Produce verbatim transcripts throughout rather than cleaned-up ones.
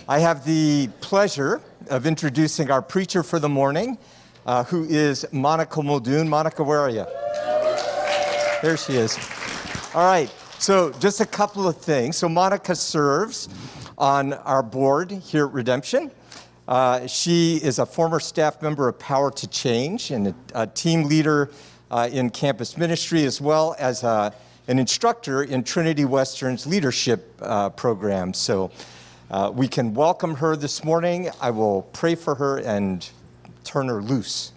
I have the pleasure of introducing our preacher for the morning, uh, who is Monica Muldoon. Monica, where are you? There she is. All right, so just a couple of things. So Monica serves on our board here at Redemption. Uh, she is a former staff member of Power to Change and a, a team leader uh, in campus ministry, as well as a, an instructor in Trinity Western's leadership uh, program. So uh, we can welcome her this morning. I will pray for her and turn her loose.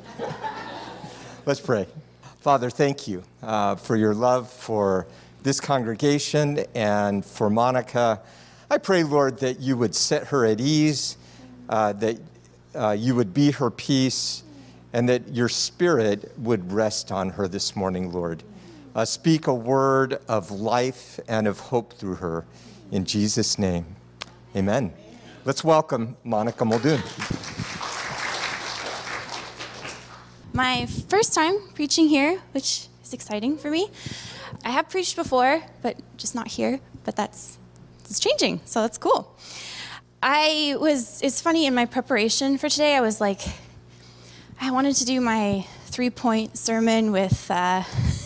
Let's pray. Father, thank you uh, for your love for this congregation and for Monica. I pray, Lord, that you would set her at ease, Uh, that uh, you would be her peace, and that your spirit would rest on her this morning, Lord. Uh, speak a word of life and of hope through her. In Jesus' name, amen. Let's welcome Monica Muldoon. My first time preaching here, which is exciting for me. I have preached before, but just not here, but that's it's changing, so that's cool. I was, it's funny, in my preparation for today, I was like, I wanted to do my three-point sermon with uh,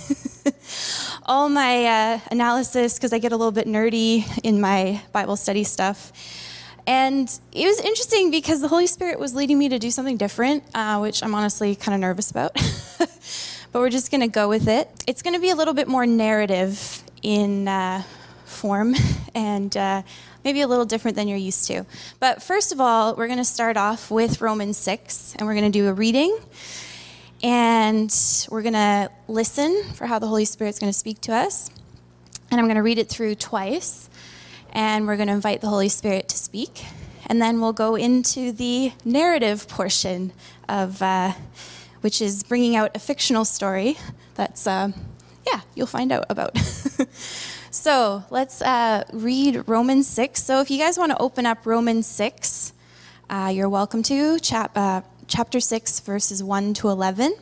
all my uh, analysis, because I get a little bit nerdy in my Bible study stuff. And it was interesting because the Holy Spirit was leading me to do something different, uh, which I'm honestly kind of nervous about. But we're just going to go with it. It's going to be a little bit more narrative in uh, form, and uh, maybe a little different than you're used to. But first of all, we're going to start off with Romans six, and we're going to do a reading, and we're going to listen for how the Holy Spirit's going to speak to us. And I'm going to read it through twice, and we're going to invite the Holy Spirit to speak. And then we'll go into the narrative portion of, uh, which is bringing out a fictional story that's, uh, yeah, you'll find out about. So let's uh, read Romans six. So if you guys want to open up Romans six, uh, you're welcome to, chap- uh, chapter six, verses one to eleven.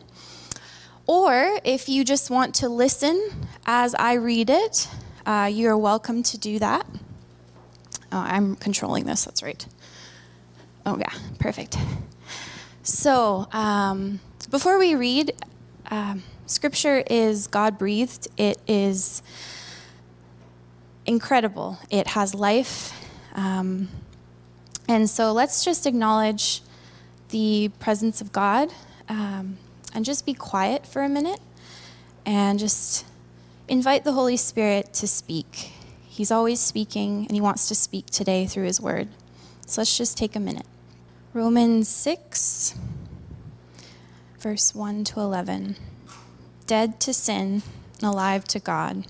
Or if you just want to listen as I read it, uh, you're welcome to do that. Oh, I'm controlling this, that's right. Oh yeah, perfect. So um, before we read, um, Scripture is God-breathed. It is incredible. It has life. Um, and so let's just acknowledge the presence of God um, and just be quiet for a minute and just invite the Holy Spirit to speak. He's always speaking, and he wants to speak today through his word. So let's just take a minute. Romans six, verse one to eleven. Dead to sin, alive to God.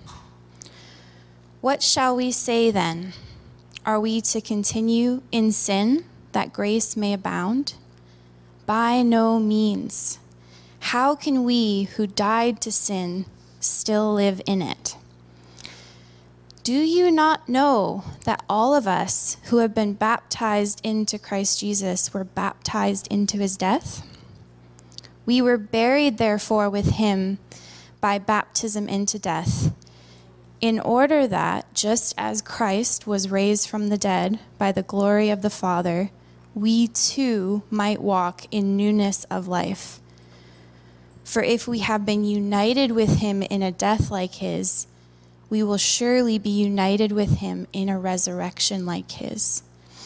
What shall we say then? Are we to continue in sin that grace may abound? By no means. How can we who died to sin still live in it? Do you not know that all of us who have been baptized into Christ Jesus were baptized into his death? We were buried, therefore, with him by baptism into death, in order that, just as Christ was raised from the dead by the glory of the Father, we too might walk in newness of life. For if we have been united with him in a death like his, we will surely be united with him in a resurrection like his.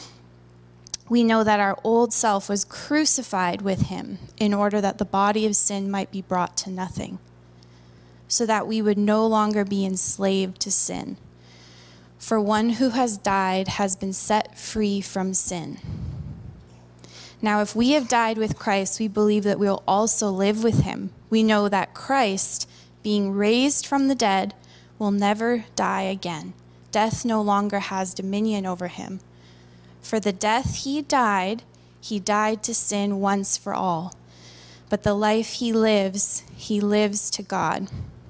We know that our old self was crucified with him in order that the body of sin might be brought to nothing, so that we would no longer be enslaved to sin. For one who has died has been set free from sin. Now, if we have died with Christ, we believe that we will also live with him. We know that Christ, being raised from the dead, will never die again. Death no longer has dominion over him. For the death he died, he died to sin once for all. But the life he lives, he lives to God.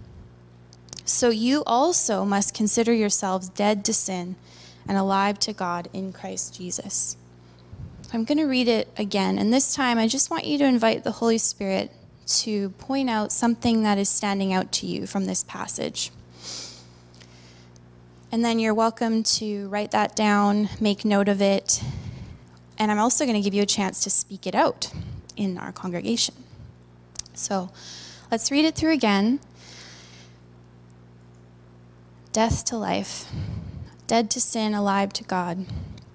So you also must consider yourselves dead to sin and alive to God in Christ Jesus. I'm going to read it again, and this time I just want you to invite the Holy Spirit to point out something that is standing out to you from this passage. And then you're welcome to write that down, make note of it, and I'm also going to give you a chance to speak it out in our congregation. So let's read it through again. Death to life, dead to sin, alive to God.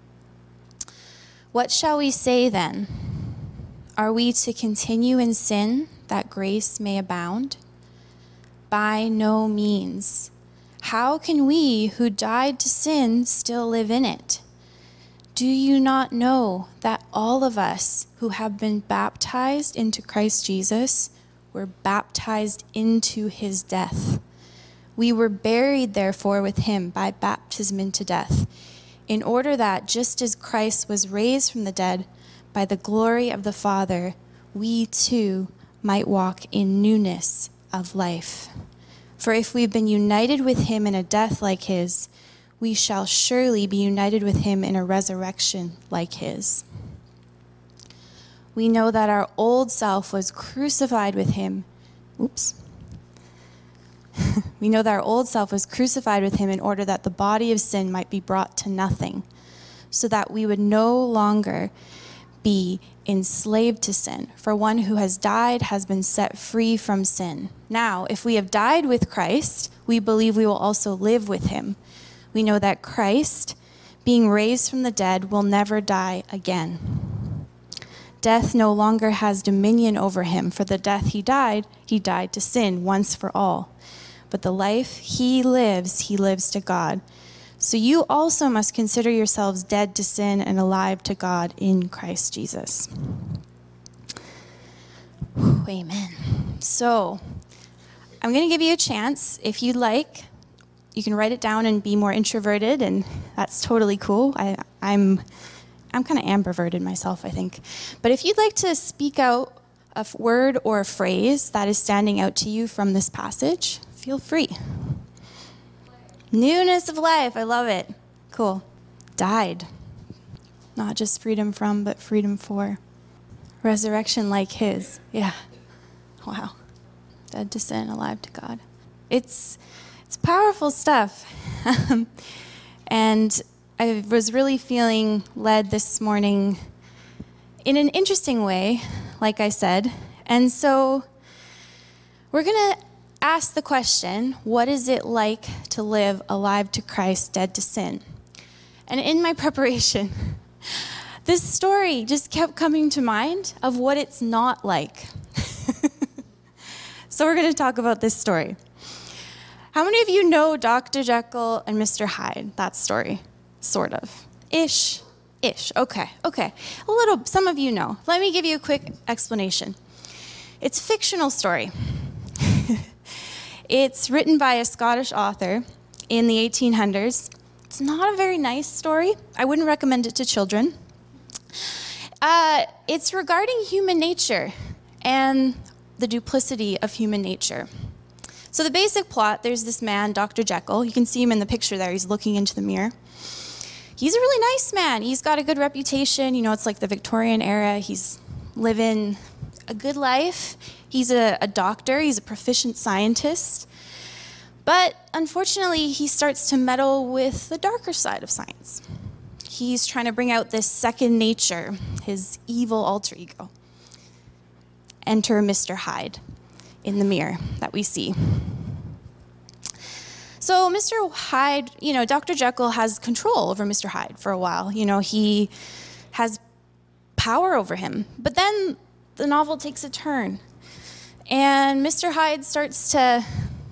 What shall we say then? Are we to continue in sin that grace may abound? By no means. How can we who died to sin still live in it? Do you not know that all of us who have been baptized into Christ Jesus were baptized into his death? We were buried, therefore, with him by baptism into death, in order that, just as Christ was raised from the dead by the glory of the Father, we too might walk in newness of life. For if we've been united with him in a death like his, we shall surely be united with him in a resurrection like his. We know that our old self was crucified with him. Oops. We know that our old self was crucified with him in order that the body of sin might be brought to nothing, so that we would no longer be enslaved to sin. For one who has died has been set free from sin. Now, if we have died with Christ, we believe we will also live with him. We know that Christ, being raised from the dead, will never die again. Death no longer has dominion over him, for the death he died, he died to sin once for all. But the life he lives, he lives to God. So you also must consider yourselves dead to sin and alive to God in Christ Jesus. Whew, amen. So I'm going to give you a chance. If you'd like, you can write it down and be more introverted, and that's totally cool. I, I'm I'm kind of ambiverted myself, I think. But if you'd like to speak out a word or a phrase that is standing out to you from this passage, feel free. Newness of life. I love it. Cool. Died. Not just freedom from, but freedom for. Resurrection like his. Yeah. Wow. Dead to sin, alive to God. It's it's powerful stuff. And I was really feeling led this morning in an interesting way, like I said. And so we're going to ask the question, what is it like to live alive to Christ, dead to sin? And in my preparation, this story just kept coming to mind of what it's not like. So we're going to talk about this story. How many of you know Doctor Jekyll and Mister Hyde? That story, sort of. Ish, ish, okay, okay. A little, some of you know. Let me give you a quick explanation. It's a fictional story. It's written by a Scottish author in the eighteen hundreds. It's not a very nice story. I wouldn't recommend it to children. Uh, it's regarding human nature and the duplicity of human nature. So the basic plot, there's this man, Doctor Jekyll. You can see him in the picture there. He's looking into the mirror. He's a really nice man. He's got a good reputation. You know, it's like the Victorian era. He's living a good life. He's a, a doctor. He's a proficient scientist. But unfortunately, he starts to meddle with the darker side of science. He's trying to bring out this second nature, his evil alter ego. Enter Mister Hyde in the mirror that we see. So Mister Hyde, you know, Doctor Jekyll has control over Mister Hyde for a while. You know, he has power over him. But then the novel takes a turn. And Mister Hyde starts to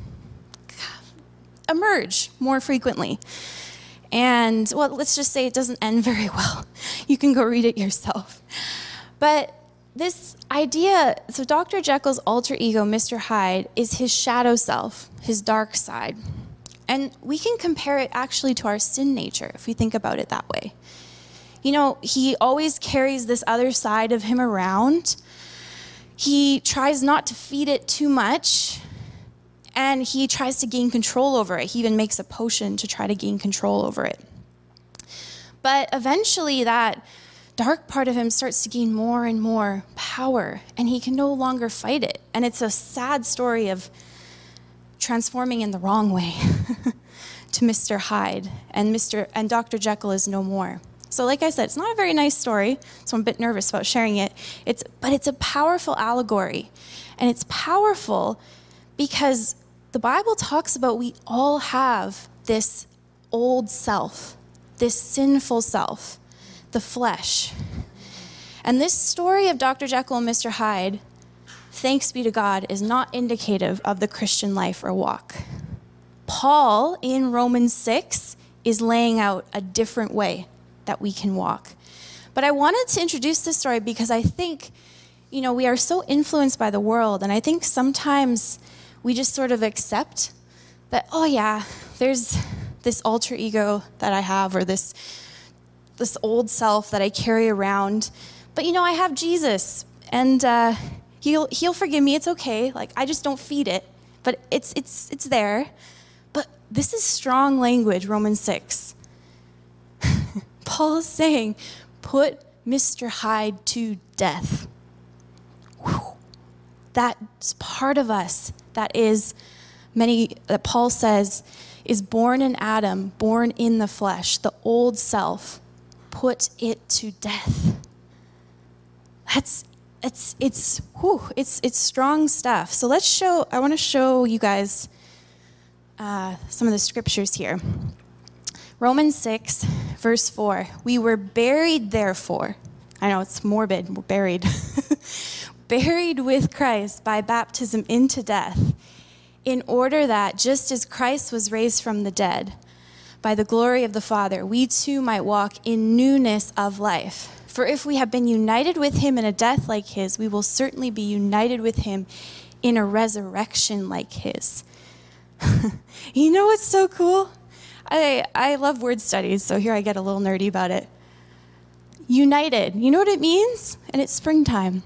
emerge more frequently. And, well, let's just say it doesn't end very well. You can go read it yourself. But this idea, so Doctor Jekyll's alter ego, Mister Hyde, is his shadow self, his dark side. And we can compare it actually to our sin nature, if we think about it that way. You know, he always carries this other side of him around. He tries not to feed it too much, and he tries to gain control over it. He even makes a potion to try to gain control over it. But eventually that dark part of him starts to gain more and more power, and he can no longer fight it. And it's a sad story of transforming in the wrong way to Mister Hyde, and Mister and Doctor Jekyll is no more. So like I said, it's not a very nice story, so I'm a bit nervous about sharing it. It's, but it's a powerful allegory. And it's powerful because the Bible talks about we all have this old self, this sinful self, the flesh. And this story of Doctor Jekyll and Mister Hyde, thanks be to God, is not indicative of the Christian life or walk. Paul, in Romans six, is laying out a different way that we can walk. But I wanted to introduce this story because I think, you know, we are so influenced by the world, and I think sometimes we just sort of accept that, oh yeah, there's this alter ego that I have, or this this old self that I carry around. But you know, I have Jesus, and uh, he'll he'll forgive me. It's okay. Like, I just don't feed it, but it's it's it's there. But this is strong language, Romans six. Paul is saying, put Mister Hyde to death. Whew. That's part of us that is many, that Paul says, is born in Adam, born in the flesh, the old self. Put it to death. That's, it's, it's, whew, it's, it's strong stuff. So let's show, I want to show you guys uh, some of the scriptures here. Romans six, verse four. We were buried, therefore. I know it's morbid, we're buried. Buried with Christ by baptism into death, in order that, just as Christ was raised from the dead by the glory of the Father, we too might walk in newness of life. For if we have been united with him in a death like his, we will certainly be united with him in a resurrection like his. You know what's so cool? I, I love word studies, so here I get a little nerdy about it. United, you know what it means? And it's springtime.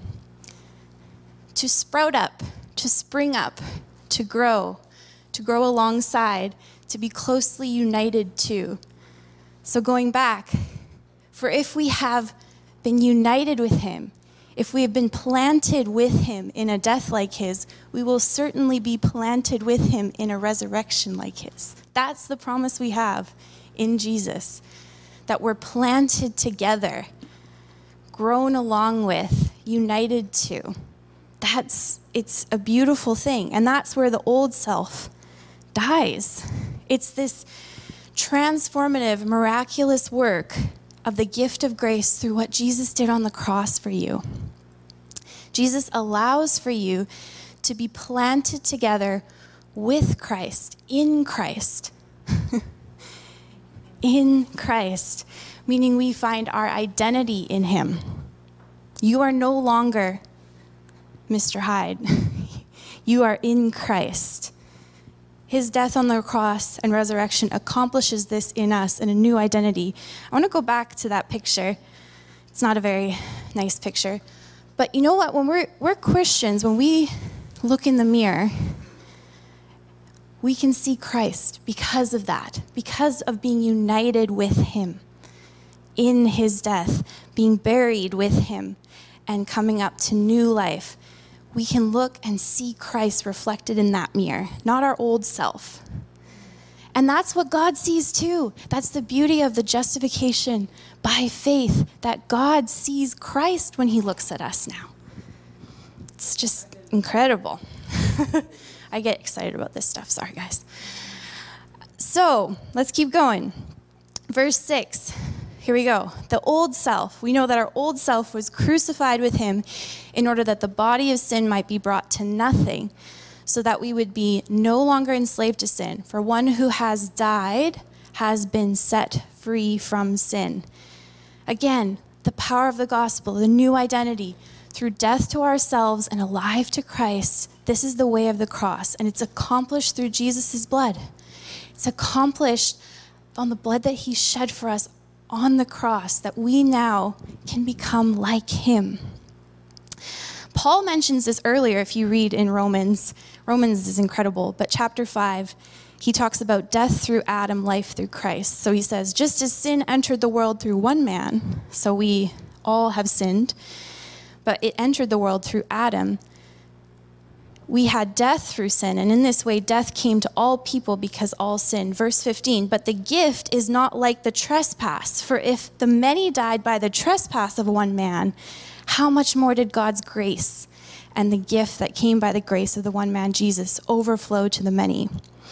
To sprout up, to spring up, to grow, to grow alongside, to be closely united to. So going back, for if we have been united with him, if we have been planted with him in a death like his, we will certainly be planted with him in a resurrection like his. That's the promise we have in Jesus, that we're planted together, grown along with, united to. That's, it's a beautiful thing. And that's where the old self dies. It's this transformative, miraculous work of the gift of grace through what Jesus did on the cross for you. Jesus allows for you to be planted together with Christ, in Christ. In Christ, meaning we find our identity in him. You are no longer Mister Hyde. You are in Christ. His death on the cross and resurrection accomplishes this in us in a new identity. I want to go back to that picture. It's not a very nice picture. But you know what? When we're, we're Christians, when we look in the mirror, we can see Christ because of that, because of being united with him in his death, being buried with him, and coming up to new life. We can look and see Christ reflected in that mirror, not our old self. And that's what God sees too. That's the beauty of the justification by faith, that God sees Christ when he looks at us now. It's just incredible. I get excited about this stuff. Sorry, guys. So let's keep going. Verse six. Here we go. The old self. We know that our old self was crucified with him in order that the body of sin might be brought to nothing, so that we would be no longer enslaved to sin. For one who has died has been set free from sin. Again, the power of the gospel, the new identity, through death to ourselves and alive to Christ. This is the way of the cross, and it's accomplished through Jesus' blood. It's accomplished on the blood that he shed for us on the cross, that we now can become like him. Paul mentions this earlier if you read in Romans. Romans is incredible, but chapter five, he talks about death through Adam, life through Christ. So he says, just as sin entered the world through one man, so we all have sinned, but it entered the world through Adam, we had death through sin, and in this way death came to all people because all sinned. Verse fifteen, but the gift is not like the trespass. For if the many died by the trespass of one man, how much more did God's grace and the gift that came by the grace of the one man, Jesus, overflow to the many?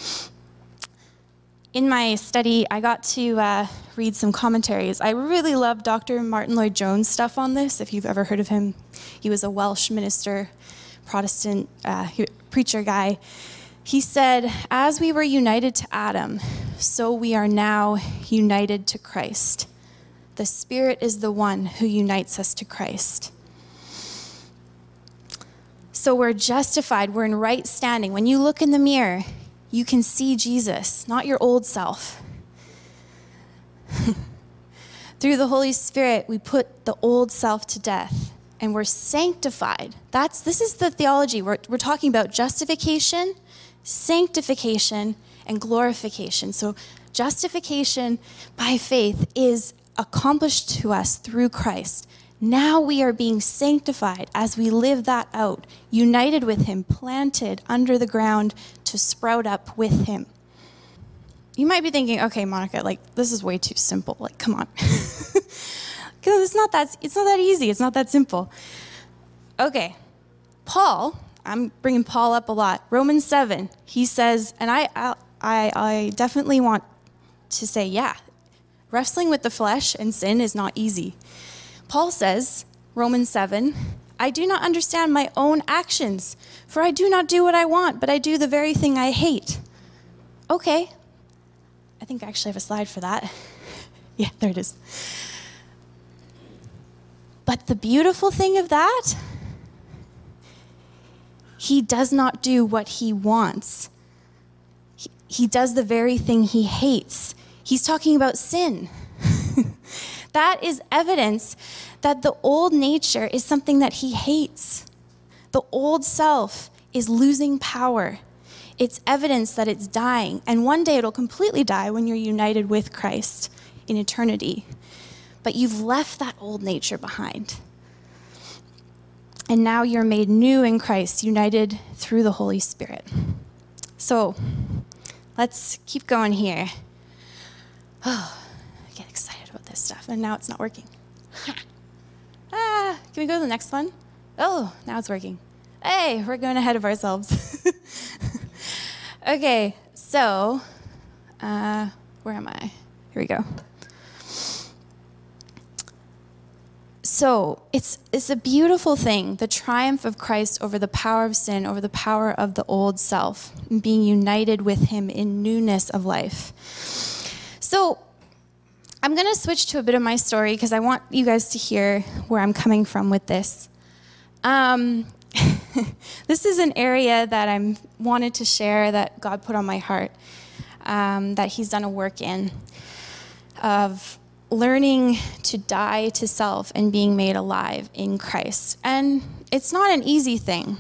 In my study, I got to uh, read some commentaries. I really love Doctor Martin Lloyd-Jones' stuff on this, if you've ever heard of him. He was a Welsh minister, Protestant uh, preacher guy. He said, as we were united to Adam, so we are now united to Christ. The Spirit is the one who unites us to Christ. So we're justified, we're in right standing. When you look in the mirror, you can see Jesus, not your old self. Through the Holy Spirit, we put the old self to death, and we're sanctified. That's this is the theology. We're, we're talking about justification, sanctification, and glorification. So justification by faith is accomplished to us through Christ. Now we are being sanctified as we live that out, united with him, planted under the ground to sprout up with him. You might be thinking, okay, Monica, like, this is way too simple. Like, come on. Because it's not that, it's not that easy. It's not that simple. Okay, Paul, I'm bringing Paul up a lot. Romans seven, he says, and I, I, I definitely want to say, yeah, wrestling with the flesh and sin is not easy. Paul says, Romans seven, I do not understand my own actions, for I do not do what I want, but I do the very thing I hate. Okay. I think I actually have a slide for that. Yeah, there it is. But the beautiful thing of that, he does not do what he wants. He, he does the very thing he hates. He's talking about sin. That is evidence that the old nature is something that he hates. The old self is losing power. It's evidence that it's dying. And one day it'll completely die when you're united with Christ in eternity. But you've left that old nature behind. And now you're made new in Christ, united through the Holy Spirit. So let's keep going here. Oh, I get excited about this stuff, and now it's not working. Ah, can we go to the next one? Oh, now it's working. Hey, we're going ahead of ourselves. Okay, so, uh, where am I? Here we go. So it's it's a beautiful thing, the triumph of Christ over the power of sin, over the power of the old self, and being united with him in newness of life. So I'm going to switch to a bit of my story because I want you guys to hear where I'm coming from with this. Um, this is an area that I wanted to share that God put on my heart, um, that he's done a work in, of learning to die to self and being made alive in Christ. And it's not an easy thing.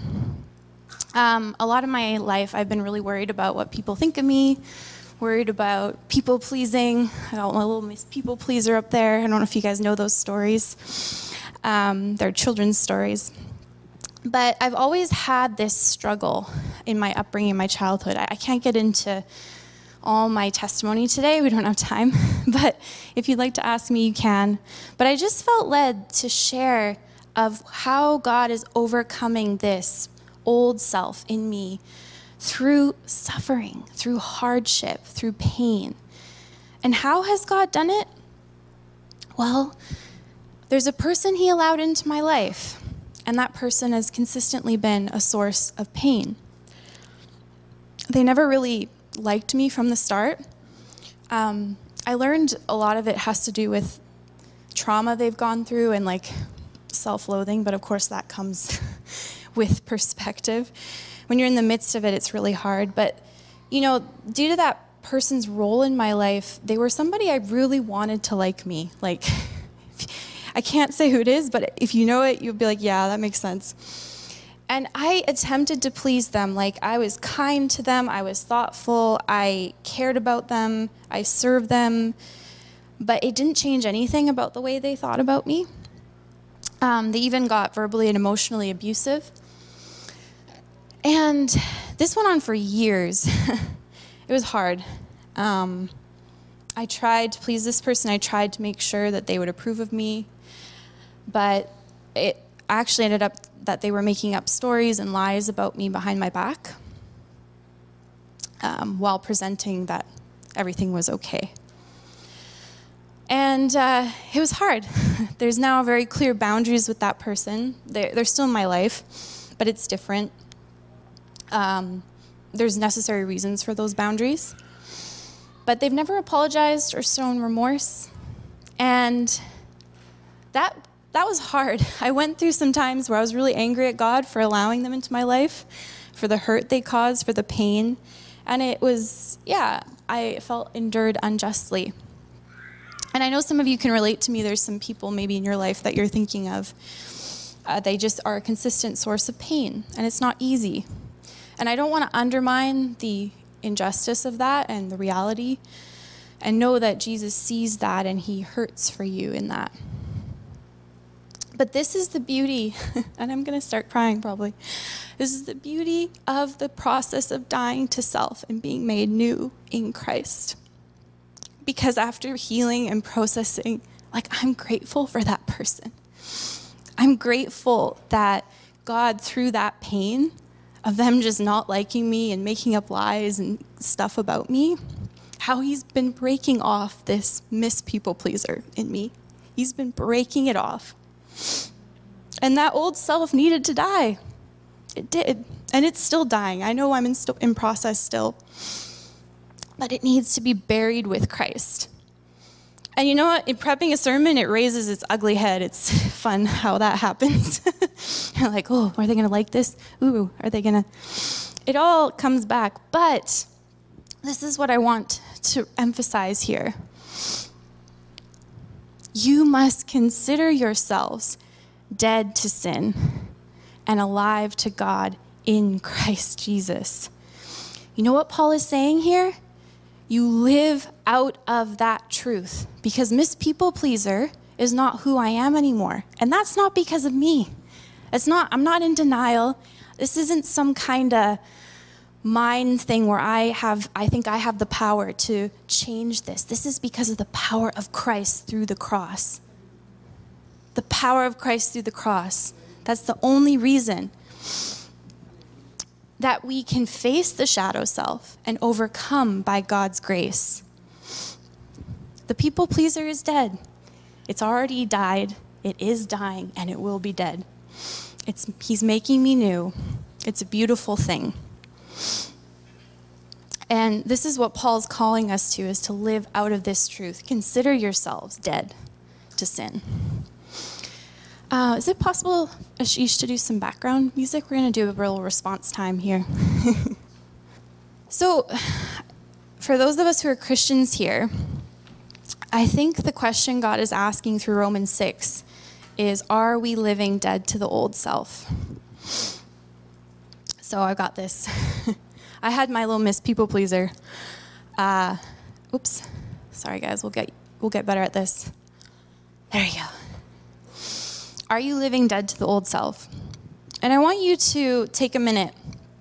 Um, a lot of my life, I've been really worried about what people think of me, worried about people pleasing. I got my little Miss People Pleaser up there. I don't know if you guys know those stories. Um, they're children's stories. But I've always had this struggle in my upbringing, my childhood. I, I can't get into all my testimony today. We don't have time. But if you'd like to ask me, you can. But I just felt led to share of how God is overcoming this old self in me through suffering, through hardship, through pain. And how has God done it? Well, there's a person he allowed into my life, and that person has consistently been a source of pain. They never really liked me from the start. Um, I learned a lot of it has to do with trauma they've gone through and like self-loathing, but of course that comes with perspective. When you're in the midst of it, it's really hard. But, you know, due to that person's role in my life, they were somebody I really wanted to like me. Like, I can't say who it is, but if you know it, you'll be like, yeah, that makes sense. And I attempted to please them. Like, I was kind to them. I was thoughtful. I cared about them. I served them. But it didn't change anything about the way they thought about me. Um, they even got verbally and emotionally abusive. And this went on for years. It was hard. Um, I tried to please this person. I tried to make sure that they would approve of me. But it actually ended up that they were making up stories and lies about me behind my back, um, while presenting that everything was okay. And uh, it was hard. There's now very clear boundaries with that person. They're, they're still in my life, but it's different. Um, there's necessary reasons for those boundaries. But they've never apologized or shown remorse. And that that was hard. I went through some times where I was really angry at God for allowing them into my life, for the hurt they caused, for the pain. And it was, yeah, I felt endured unjustly. And I know some of you can relate to me. There's some people maybe in your life that you're thinking of. Uh, they just are a consistent source of pain, and it's not easy. And I don't want to undermine the injustice of that and the reality, and know that Jesus sees that and he hurts for you in that. But this is the beauty, and I'm going to start crying probably. This is the beauty of the process of dying to self and being made new in Christ. Because after healing and processing, like, I'm grateful for that person. I'm grateful that God, through that pain of them just not liking me and making up lies and stuff about me, how he's been breaking off this Miss People Pleaser in me. He's been breaking it off. And that old self needed to die. It did. And it's still dying. I know I'm in, st- in process still. But it needs to be buried with Christ. And you know what? In prepping a sermon, it raises its ugly head. It's fun how that happens. You're like, oh, are they going to like this? Ooh, are they going to? It all comes back. But this is what I want to emphasize here. You must consider yourselves dead to sin and alive to God in Christ Jesus. You know what Paul is saying here? You live out of that truth, because Miss People Pleaser is not who I am anymore. And that's not because of me. It's not, I'm not in denial. This isn't some kind of mind thing where I have, I think I have the power to change this. This is because of the power of Christ through the cross. The power of Christ through the cross. That's the only reason that we can face the shadow self and overcome by God's grace. The people pleaser is dead. It's already died. It is dying, and it will be dead. It's, he's making me new. It's a beautiful thing. And this is what Paul's calling us to, is to live out of this truth. Consider yourselves dead to sin. Uh, is it possible, Ashish, to do some background music? We're going to do a little response time here. So, for those of us who are Christians here, I think the question God is asking through Romans six is, are we living dead to the old self? So I got this. I had my little Miss People Pleaser. Uh, oops. Sorry, guys. We'll get we'll get better at this. There you go. Are you living dead to the old self? And I want you to take a minute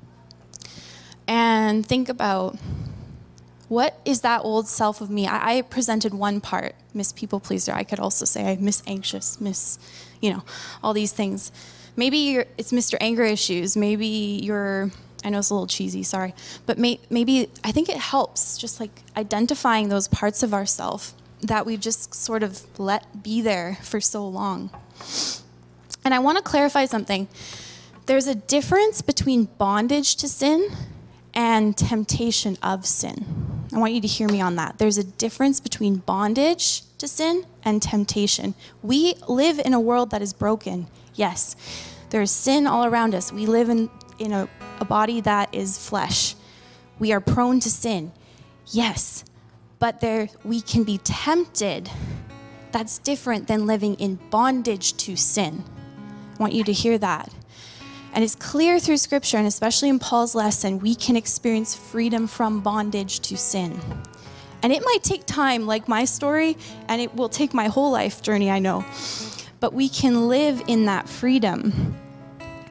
and think about, what is that old self of me? I, I presented one part, Miss People Pleaser. I could also say I miss anxious, miss, you know, all these things. Maybe you're, it's Mister Anger Issues. Maybe you're, I know it's a little cheesy, sorry. But may, maybe, I think it helps just like identifying those parts of ourself that we've just sort of let be there for so long. And I want to clarify something. There's a difference between bondage to sin and temptation of sin. I want you to hear me on that. There's a difference between bondage to sin and temptation. We live in a world that is broken. Yes, there's sin all around us. We live in, in a, a body that is flesh. We are prone to sin. Yes, but there we can be tempted. That's different than living in bondage to sin. I want you to hear that. And it's clear through Scripture, and especially in Paul's lesson, we can experience freedom from bondage to sin. And it might take time, like my story, and it will take my whole life journey, I know. But we can live in that freedom.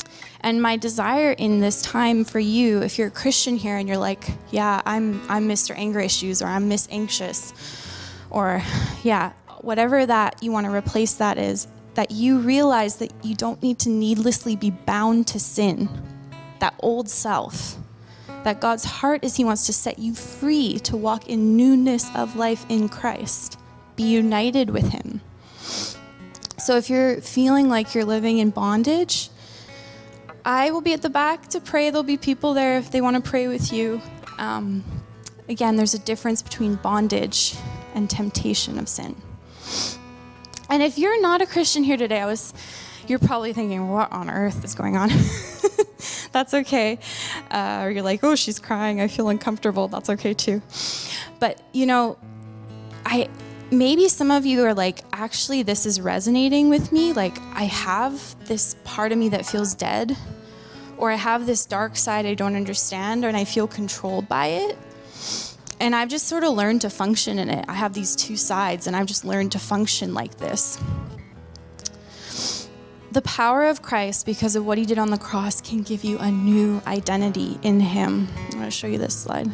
And my desire in this time for you, if you're a Christian here and you're like, yeah, I'm I'm Mister Anger Issues, or I'm Miss Anxious, or yeah, whatever that you want to replace that is, that you realize that you don't need to needlessly be bound to sin, that old self, that God's heart is he wants to set you free to walk in newness of life in Christ, be united with him. So if you're feeling like you're living in bondage, I will be at the back to pray. There'll be people there if they want to pray with you. Um, again, there's a difference between bondage and temptation of sin. And if you're not a Christian here today, I was, you're probably thinking, what on earth is going on? That's okay. Uh, or you're like, oh, she's crying. I feel uncomfortable. That's okay too. But, you know, I maybe some of you are like, actually, this is resonating with me. Like, I have this part of me that feels dead, or I have this dark side I don't understand, and I feel controlled by it. And I've just sort of learned to function in it. I have these two sides, and I've just learned to function like this. The power of Christ, because of what he did on the cross, can give you a new identity in him. I'm going to show you this slide.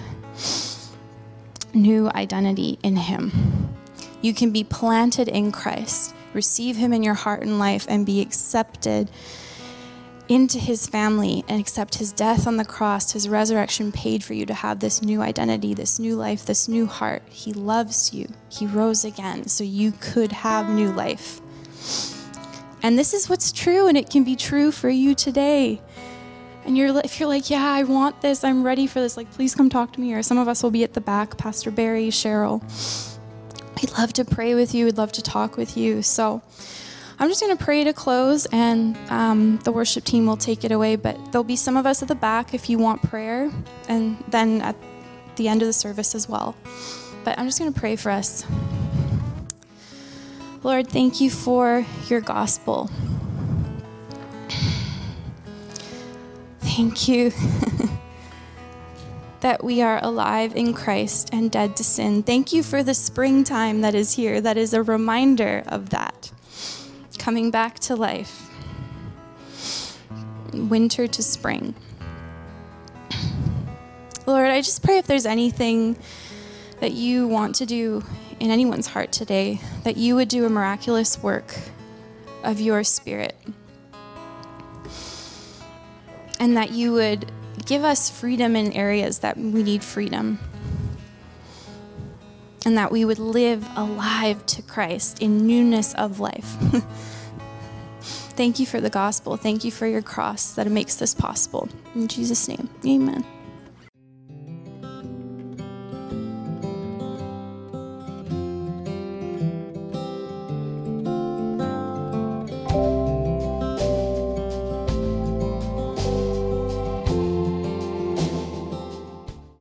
New identity in him. You can be planted in Christ, receive him in your heart and life, and be accepted into his family, and accept his death on the cross, his resurrection paid for you to have this new identity, this new life, this new heart. He loves you. He rose again so you could have new life. And this is what's true, and it can be true for you today. And you're, if you're like, yeah, I want this, I'm ready for this, like, please come talk to me. Or some of us will be at the back, Pastor Barry, Cheryl. We'd love to pray with you. We'd love to talk with you. So I'm just going to pray to close, and um, the worship team will take it away. But there'll be some of us at the back if you want prayer, and then at the end of the service as well. But I'm just going to pray for us. Lord, thank you for your gospel. Thank you that we are alive in Christ and dead to sin. Thank you for the springtime that is here, that is a reminder of that. Coming back to life. Winter to spring. Lord, I just pray if there's anything that you want to do in anyone's heart today, that you would do a miraculous work of your Spirit. And that you would give us freedom in areas that we need freedom. And that we would live alive to Christ in newness of life. Thank you for the gospel. Thank you for your cross that makes this possible. In Jesus' name, amen.